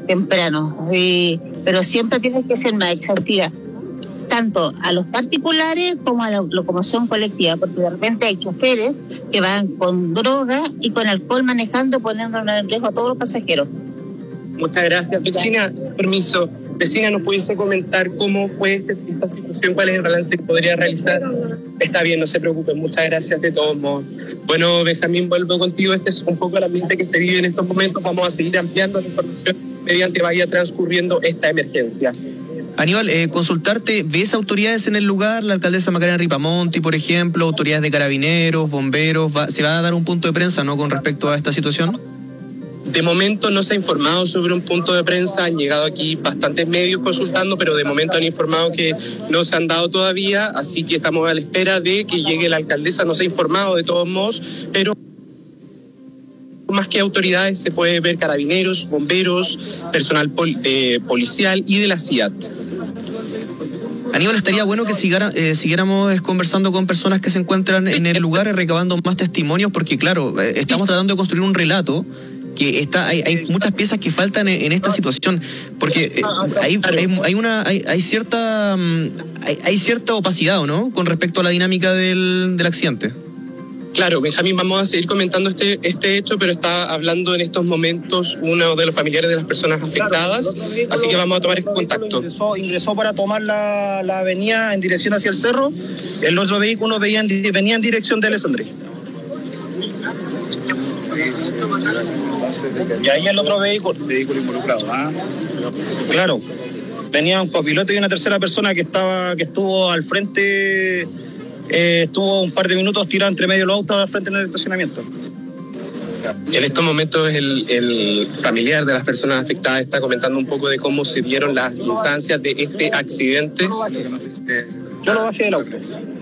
pero siempre tiene que ser más exhaustiva, tanto a los particulares como a la locomoción colectiva, porque de repente hay choferes que van con droga y con alcohol manejando, poniéndolo en riesgo a todos los pasajeros. Muchas gracias. Vecina, permiso. Vecina, ¿nos pudiese comentar cómo fue esta situación? ¿Cuál es el balance que podría realizar? Está bien, no se preocupen. Muchas gracias de todos modos. Bueno, Benjamín, vuelvo contigo. Este es un poco el ambiente que se vive en estos momentos. Vamos a seguir ampliando la información mediante vaya transcurriendo esta emergencia. Aníbal, consultarte, ¿ves autoridades en el lugar? La alcaldesa Macarena Ripamonti, por ejemplo, autoridades de carabineros, bomberos, ¿se va a dar un punto de prensa, no, con respecto a esta situación? De momento no se ha informado sobre un punto de prensa, han llegado aquí bastantes medios consultando, pero de momento han informado que no se han dado todavía, así que estamos a la espera de que llegue la alcaldesa. No se ha informado de todos modos, pero más que autoridades se puede ver carabineros, bomberos, personal policial y de la CIAT. Aníbal, estaría bueno que siguiéramos conversando con personas que se encuentran en el lugar, recabando más testimonios, porque claro, estamos tratando de construir un relato que hay muchas piezas que faltan en esta situación, porque hay cierta opacidad, ¿no?, con respecto a la dinámica del accidente. Claro, Benjamín, vamos a seguir comentando este hecho, pero está hablando en estos momentos uno de los familiares de las personas afectadas, así que vamos a tomar este contacto. Ingresó para tomar la avenida en dirección hacia el cerro. El otro vehículo venía en dirección de Alessandria. Y ahí el otro vehículo involucrado, ¿ah? Claro, venía un copiloto y una tercera persona que estuvo al frente. Estuvo un par de minutos tirado entre medio de los autos al frente en el estacionamiento. En estos momentos el familiar de las personas afectadas está comentando un poco de cómo se dieron las instancias de este accidente. Yo lo bajé del auto.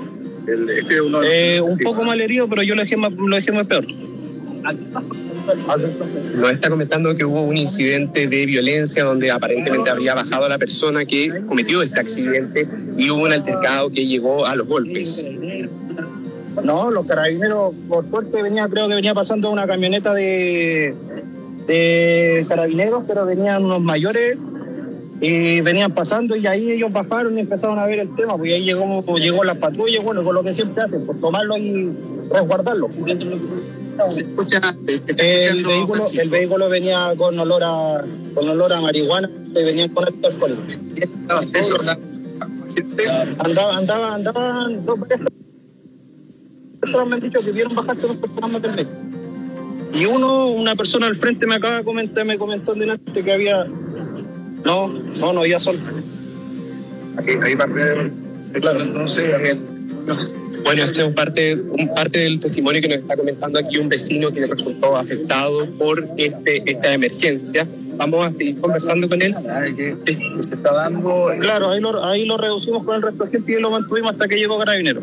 Un poco mal herido, pero yo lo dejé más peor. Nos está comentando que hubo un incidente de violencia donde aparentemente habría bajado la persona que cometió este accidente y hubo un altercado que llegó a los golpes. No, los carabineros, por suerte, creo que venía pasando una camioneta de carabineros, pero venían unos mayores y venían pasando y ahí ellos bajaron y empezaron a ver el tema, pues ahí llegó la patrulla, bueno, con lo que siempre hacen, por tomarlo y resguardarlo. El vehículo venía con olor a marihuana y venían con alcohol. Andaban dos parejas. Me han dicho que vieron bajarse dos personas más del medio. Y una persona al frente me acaba de comentar, me comentó delante que había... No había sol. Ahí va claro, entonces... Bueno, este es parte del testimonio que nos está comentando aquí un vecino que resultó afectado por esta emergencia. Vamos a seguir conversando con él. Que se está dando... Claro, ahí lo reducimos con el resto de gente y lo mantuvimos hasta que llegó Carabineros.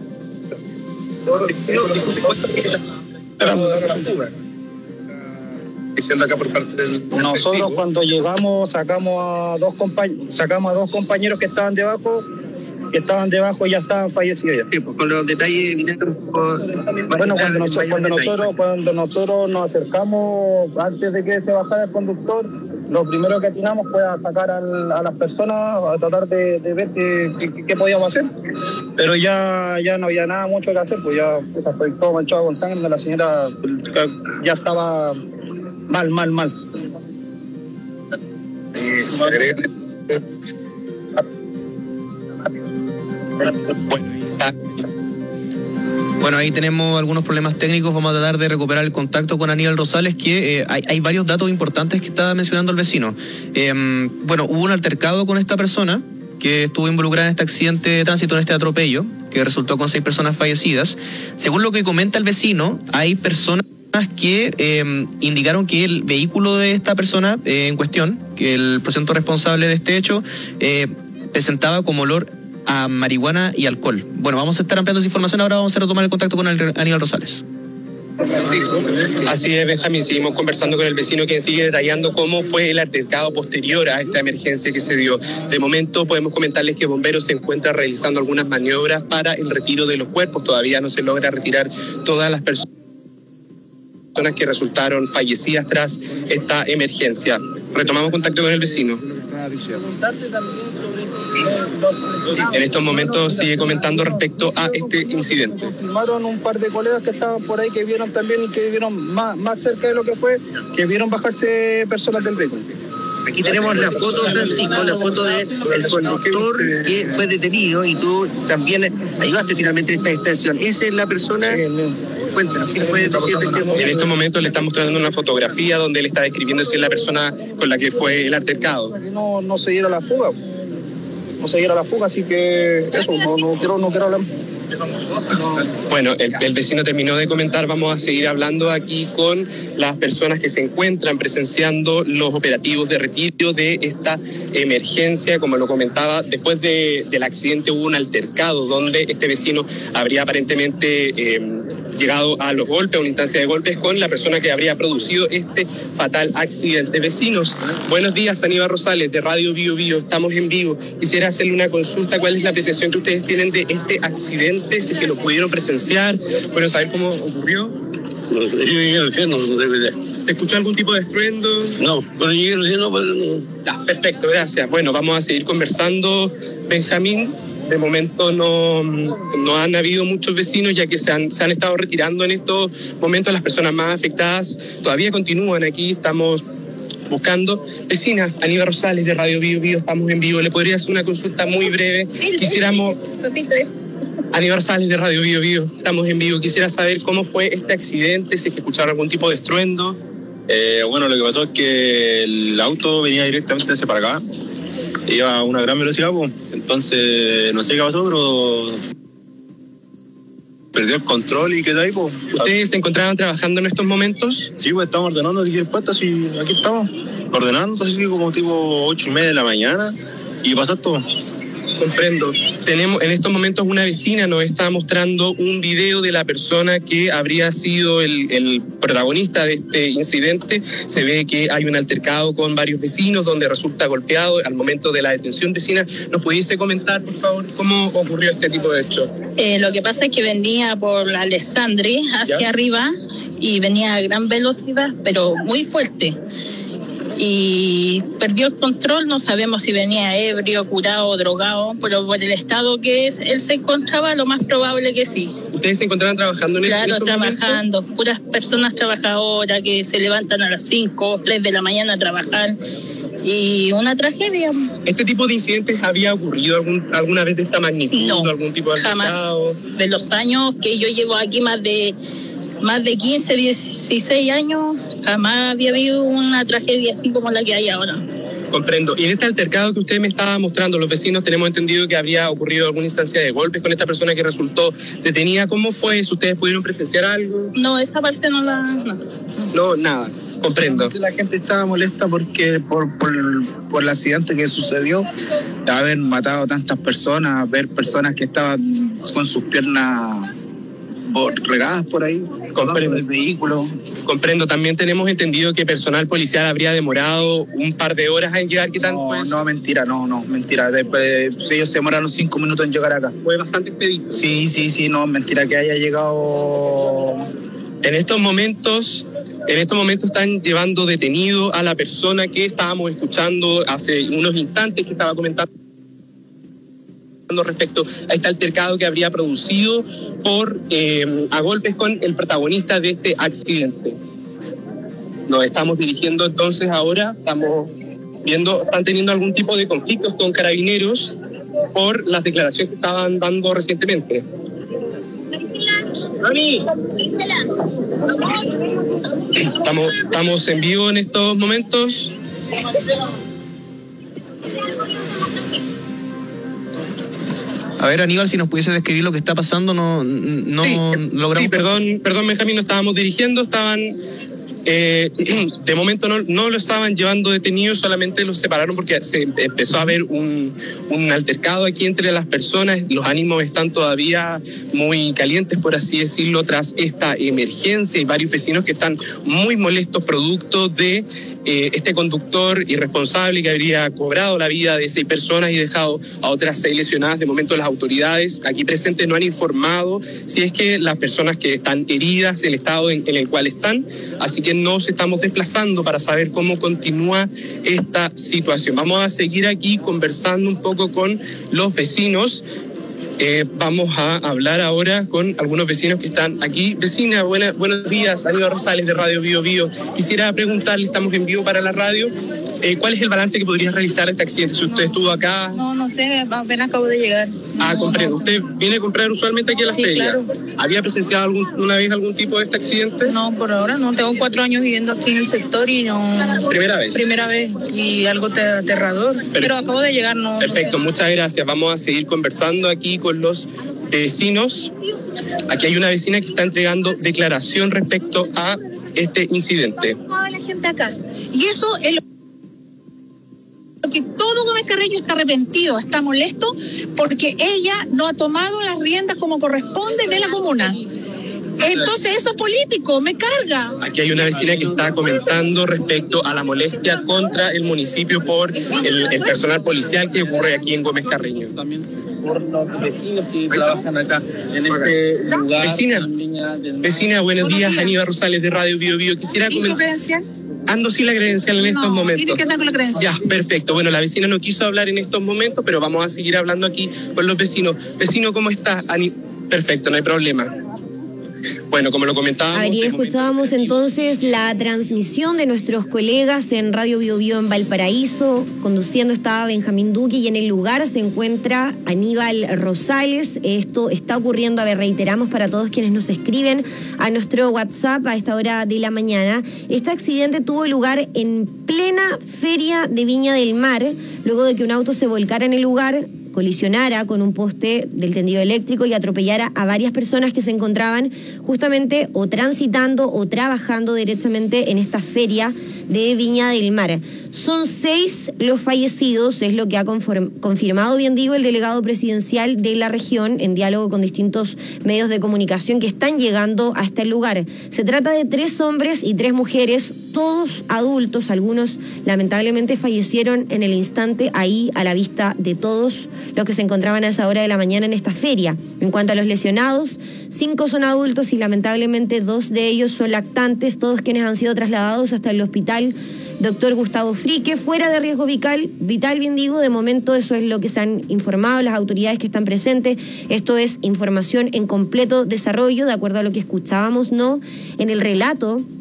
Acá por parte del Nosotros cuando llegamos sacamos a dos compañeros que estaban debajo y ya estaban fallecidos ya. Sí, pues con los detalles bueno, cuando nosotros nos acercamos antes de que se bajara el conductor, lo primero que atinamos fue a sacar a las personas, a tratar de ver qué podíamos hacer, pero ya no había nada mucho que hacer, pues ya estoy todo manchado con sangre, la señora ya estaba mal. Bueno, ahí tenemos algunos problemas técnicos. Vamos a tratar de recuperar el contacto con Aníbal Rosales, que hay varios datos importantes que estaba mencionando el vecino. Bueno, hubo un altercado con esta persona que estuvo involucrada en este accidente de tránsito, en este atropello, que resultó con 6 personas fallecidas. Según lo que comenta el vecino, hay personas que indicaron que el vehículo de esta persona en cuestión, que el presunto responsable de este hecho, presentaba como olor a marihuana y alcohol. Bueno, vamos a estar ampliando esa información. Ahora vamos a retomar el contacto con Aníbal Rosales. Sí, así es, Benjamín. Seguimos conversando con el vecino, quien sigue detallando cómo fue el altercado posterior a esta emergencia que se dio. De momento podemos comentarles que bomberos se encuentran realizando algunas maniobras para el retiro de los cuerpos. Todavía no se logra retirar todas las personas que resultaron fallecidas tras esta emergencia. Retomamos contacto con el vecino. En estos momentos sigue comentando respecto a este incidente. Filmaron un par de colegas que estaban por ahí, que vieron también y que vieron más cerca de lo que fue, que vieron bajarse personas del vehículo. Aquí tenemos la foto, Francisco, la foto del conductor que fue detenido y tú también ayudaste finalmente en esta estación. ¿Esa es la persona? Cuéntanos, ¿qué puedes decir de este momento? En estos momentos le estamos trayendo una fotografía donde él está describiendo si es la persona con la que fue el altercado. No se diera la fuga. Así que eso, no quiero hablar. Bueno, el vecino terminó de comentar. Vamos a seguir hablando aquí con las personas que se encuentran presenciando los operativos de retiro de esta emergencia. Como lo comentaba, después del accidente hubo un altercado donde este vecino habría aparentemente llegado a los golpes, a una instancia de golpes con la persona que habría producido este fatal accidente. Vecinos, buenos días, Aníbal Rosales de Radio Bio Bio, estamos en vivo. Quisiera hacerle una consulta. ¿Cuál es la apreciación que ustedes tienen de este accidente? Si es que lo pudieron presenciar, bueno, saber cómo ocurrió. Yo llegué recién, no tengo idea. ¿Se escuchó algún tipo de estruendo? No, pero llegué recién, no. Ya, perfecto, gracias. Bueno, vamos a seguir conversando, Benjamín. De momento no han habido muchos vecinos, ya que se han estado retirando en estos momentos. Las personas más afectadas todavía continúan aquí. Estamos buscando. Vecina, Aníbal Rosales de Radio Bio Bio, estamos en vivo. ¿Le podría hacer una consulta muy breve? Quisiéramos... Aníbal Rosales de Radio Bio Bio, estamos en vivo. Quisiera saber cómo fue este accidente, si es que escucharon algún tipo de estruendo. Bueno, lo que pasó es que el auto venía directamente hacia para acá. Iba a una gran velocidad, pues. Entonces, no sé qué pasó, pero perdió el control y quedó ahí, pues. ¿Ustedes se encontraban trabajando en estos momentos? Sí, pues estamos ordenando aquí el puesto, así, aquí estamos, ordenando, así como tipo 8:30 de la mañana, y pasó todo. Comprendo. Tenemos en estos momentos una vecina nos está mostrando un video de la persona que habría sido el protagonista de este incidente. Se ve que hay un altercado con varios vecinos donde resulta golpeado al momento de la detención. Vecina, ¿nos pudiese comentar, por favor, cómo ocurrió este tipo de hecho? Lo que pasa es que venía por la Alessandri hacia arriba y venía a gran velocidad, pero muy fuerte. Y perdió el control, no sabemos si venía ebrio, curado o drogado, pero por el estado que es, él se encontraba, lo más probable que sí. ¿Ustedes se encontraban trabajando en Claro, trabajando, puras personas trabajadoras que se levantan a las 5, 3 de la mañana a trabajar. Y una tragedia. ¿Este tipo de incidentes había ocurrido alguna vez de esta magnitud? No, algún tipo de jamás. De los años que yo llevo aquí, más de más de 15, 16 años, jamás había habido una tragedia así como la que hay ahora. Comprendo. Y en este altercado que usted me estaba mostrando, los vecinos tenemos entendido que habría ocurrido alguna instancia de golpes con esta persona que resultó detenida. ¿Cómo fue eso? ¿Ustedes pudieron presenciar algo? No, esa parte no la... No, nada. Comprendo. La gente estaba molesta porque por el accidente que sucedió, de haber matado a tantas personas, ver personas que estaban con sus piernas regadas por ahí, comprendo el vehículo. Comprendo. También tenemos entendido que personal policial habría demorado un par de horas en llegar. ¿Qué tal fue? No, mentira. Ellos se demoraron 5 minutos en llegar acá. Fue bastante expedito. Sí, no, mentira que haya llegado. En estos momentos están llevando detenido a la persona que estábamos escuchando hace unos instantes, que estaba comentando respecto a este altercado que habría producido a golpes con el protagonista de este accidente. Nos estamos dirigiendo entonces ahora, estamos viendo, están teniendo algún tipo de conflictos con carabineros por las declaraciones que estaban dando recientemente. ¡Mami! Estamos en vivo en estos momentos. A ver, Aníbal, si nos pudiese describir lo que está pasando, no logramos... Sí, perdón, Benjamín, nos estábamos dirigiendo, de momento no lo estaban llevando detenido, solamente los separaron porque se empezó a ver un altercado aquí entre las personas. Los ánimos están todavía muy calientes, por así decirlo, tras esta emergencia. Hay varios vecinos que están muy molestos producto de este conductor irresponsable que habría cobrado la vida de 6 personas y dejado a otras 6 lesionadas. De momento las autoridades aquí presentes no han informado si es que las personas que están heridas, el estado en el cual están, así que nos estamos desplazando para saber cómo continúa esta situación. Vamos a seguir aquí conversando un poco con los vecinos. Vamos a hablar ahora con algunos vecinos que están aquí. Vecina, buenos días, Aníbal Rosales de Radio Bio Bio. Quisiera preguntarle, estamos en vivo para la radio, ¿cuál es el balance que podría realizar de este accidente? Si usted estuvo acá... No sé, apenas acabo de llegar. Comprendo. ¿Usted viene a comprar usualmente aquí a la feria? Claro. ¿Había presenciado alguna vez algún tipo de este accidente? No, por ahora no. Tengo 4 años viviendo aquí en el sector y no... ¿Primera vez? Primera vez y algo aterrador. Pero acabo de llegar, no... Perfecto, no sé. Muchas gracias. Vamos a seguir conversando aquí con los vecinos. Aquí hay una vecina que está entregando declaración respecto a este incidente. La gente acá. Y eso es lo que todo Gómez Carreño está arrepentido, está molesto porque ella no ha tomado las riendas como corresponde de la comuna. Entonces eso político me carga. Aquí hay una vecina que está comentando respecto a la molestia contra el municipio por el personal policial que ocurre aquí en Gómez Carreño. También por los vecinos que trabajan acá en este lugar. Vecina, buenos días, Aníbal Rosales de Radio Bio Bio. Quisiera ¿Y su credencial? Ando sin la credencial en estos momentos. Tiene que andar con la credencial. Ya, perfecto. Bueno, la vecina no quiso hablar en estos momentos, pero vamos a seguir hablando aquí con los vecinos. Vecino, ¿cómo está? Perfecto, no hay problema. Bueno, como lo comentábamos... Ahí escuchábamos entonces la transmisión de nuestros colegas en Radio Bio Bio en Valparaíso. Conduciendo estaba Benjamín Duque y en el lugar se encuentra Aníbal Rosales. Esto está ocurriendo, reiteramos para todos quienes nos escriben a nuestro WhatsApp a esta hora de la mañana. Este accidente tuvo lugar en plena feria de Viña del Mar, luego de que un auto se volcara en el lugar, colisionara con un poste del tendido eléctrico y atropellara a varias personas que se encontraban justamente o transitando o trabajando directamente en esta feria de Viña del Mar. Son 6 los fallecidos, es lo que ha confirmado, bien digo, el delegado presidencial de la región en diálogo con distintos medios de comunicación que están llegando a este lugar. Se trata de 3 hombres y 3 mujeres, todos adultos. Algunos lamentablemente fallecieron en el instante, ahí a la vista de todos los que se encontraban a esa hora de la mañana en esta feria. En cuanto a los lesionados, 5 son adultos y lamentablemente 2 de ellos son lactantes, todos quienes han sido trasladados hasta el hospital Dr. Gustavo Frique, fuera de riesgo vital, bien digo. De momento eso es lo que se han informado las autoridades que están presentes. Esto es información en completo desarrollo, de acuerdo a lo que escuchábamos, ¿no? En el relato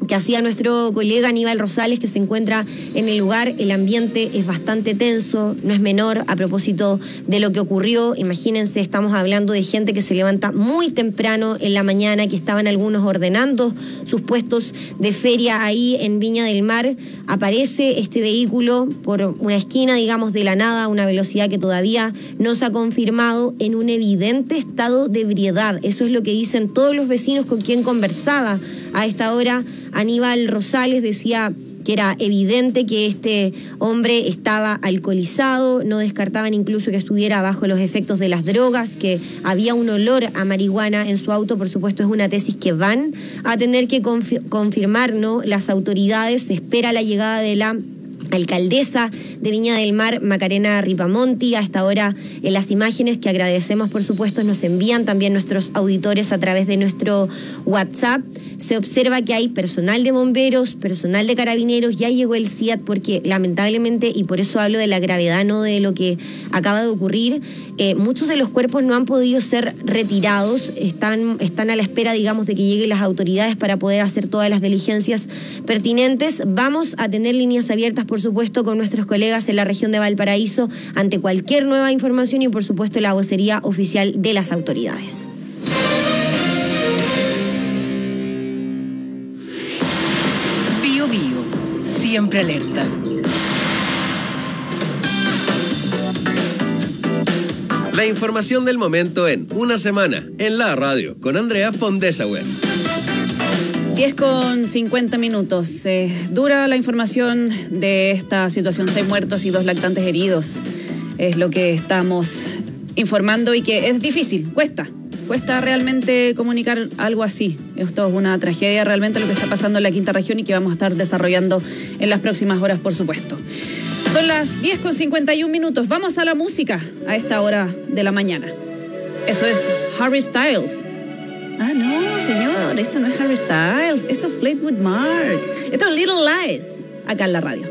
que hacía nuestro colega Aníbal Rosales, que se encuentra en el lugar. El ambiente es bastante tenso, no es menor a propósito de lo que ocurrió. Imagínense, estamos hablando de gente que se levanta muy temprano en la mañana, que estaban algunos ordenando sus puestos de feria ahí en Viña del Mar. Aparece este vehículo por una esquina, digamos, de la nada, a una velocidad que todavía no se ha confirmado, en un evidente estado de ebriedad. Eso es lo que dicen todos los vecinos con quien conversaba a esta hora. Aníbal Rosales decía que era evidente que este hombre estaba alcoholizado, no descartaban incluso que estuviera bajo los efectos de las drogas, que había un olor a marihuana en su auto. Por supuesto, es una tesis que van a tener que confirmar, ¿no?, las autoridades. Se espera la llegada de la alcaldesa de Viña del Mar, Macarena Ripamonti. A esta hora, en las imágenes que agradecemos, por supuesto, nos envían también nuestros auditores a través de nuestro WhatsApp, se observa que hay personal de bomberos, personal de carabineros. Ya llegó el CIAT, porque lamentablemente, y por eso hablo de la gravedad, no de lo que acaba de ocurrir, muchos de los cuerpos no han podido ser retirados, están a la espera, digamos, de que lleguen las autoridades para poder hacer todas las diligencias pertinentes. Vamos a tener líneas abiertas, por supuesto, con nuestros colegas en la región de Valparaíso ante cualquier nueva información, y por supuesto la vocería oficial de las autoridades. Bio Bio, siempre alerta. La información del momento en Una Semana en la radio con Andrea Fondesauer. 10:50. Dura la información de esta situación. 6 muertos y 2 lactantes heridos. Es lo que estamos informando, y que es difícil, cuesta realmente comunicar algo así. Esto es una tragedia realmente lo que está pasando en la quinta región, y que vamos a estar desarrollando en las próximas horas, por supuesto. Son las 10:51. Vamos a la música a esta hora de la mañana. Eso es Harry Styles. Ah, no, señor, esto no es Harry Styles, esto es Fleetwood Mac, esto es Little Lies, acá en la radio.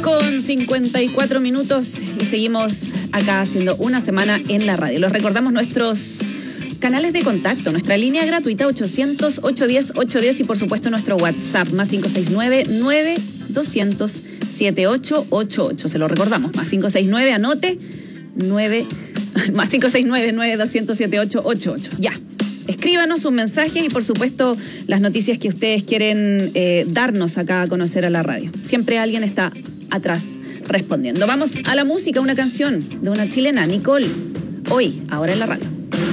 6:54 y seguimos acá haciendo una semana en la radio. Les recordamos nuestros canales de contacto, nuestra línea gratuita 800-810-810 y por supuesto nuestro WhatsApp más 569-9200-7888. Se lo recordamos, más 569, anote, más 569-9200-7888. Ya. Escríbanos un mensaje y por supuesto las noticias que ustedes quieren darnos acá a conocer a la radio. Siempre alguien está atrás respondiendo. Vamos a la música, una canción de una chilena, Nicole. Hoy, ahora en la radio.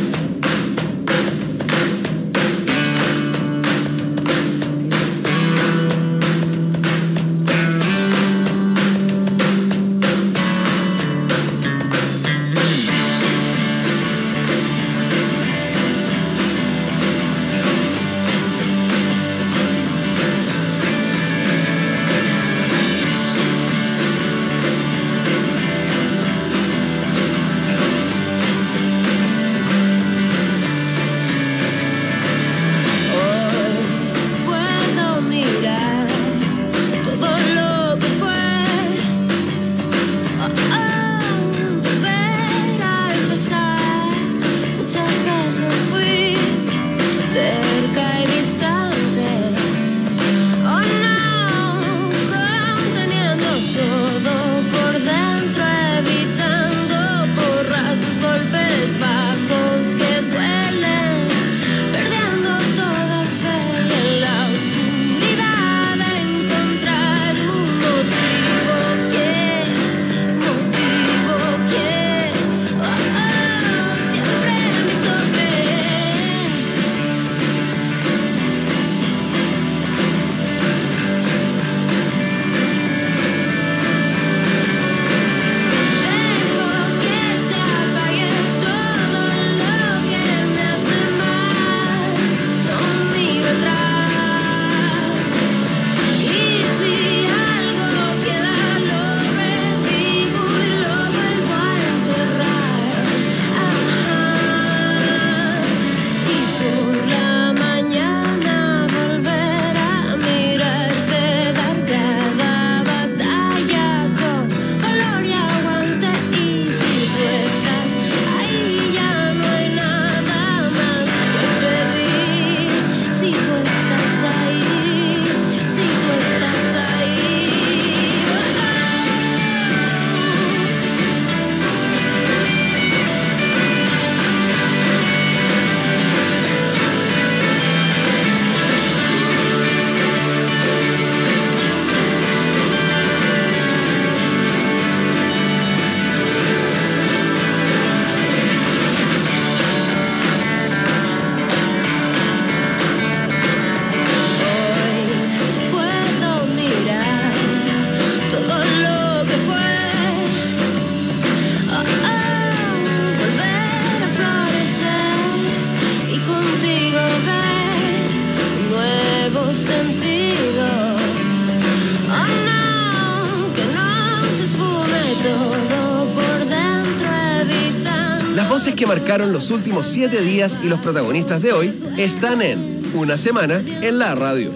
Voces que marcaron los últimos 7 días y los protagonistas de hoy están en Una Semana en la Radio.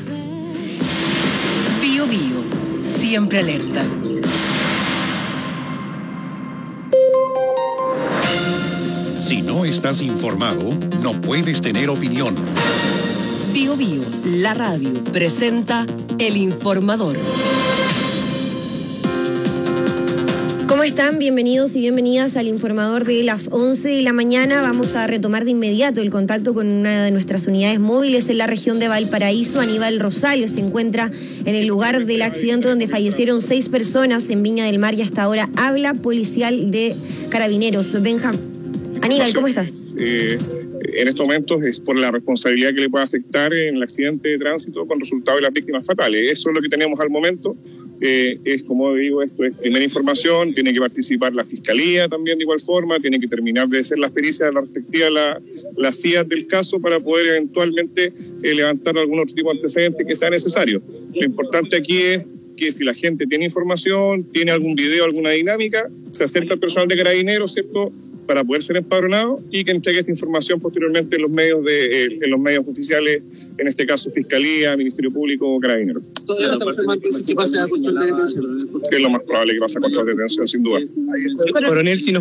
Bío Bío, siempre alerta. Si no estás informado, no puedes tener opinión. Bío Bío, la radio, presenta El Informador. ¿Cómo están? Bienvenidos y bienvenidas al Informador de las 11 de la mañana. Vamos a retomar de inmediato el contacto con una de nuestras unidades móviles en la región de Valparaíso. Aníbal Rosales se encuentra en el lugar del accidente donde fallecieron 6 personas en Viña del Mar y hasta ahora habla policial de Carabineros. Aníbal, ¿cómo estás? En estos momentos es por la responsabilidad que le puede afectar en el accidente de tránsito con resultado de las víctimas fatales. Eso es lo que tenemos al momento. Es, como digo, esto es primera información, tiene que participar la Fiscalía también de igual forma, tiene que terminar de hacer las pericias de la respectiva, la CIA del caso para poder eventualmente levantar algún otro tipo de antecedente que sea necesario. Lo importante aquí es que si la gente tiene información, tiene algún video, alguna dinámica, se acerca al personal de Carabineros, ¿cierto?, para poder ser empadronado y que entregue esta información posteriormente en los medios oficiales, en este caso Fiscalía, Ministerio Público o Carabineros. Todavía no está confirmando si pasa a control de detención. Que es lo más probable que pase a control de detención, sin duda. Coronel, si nos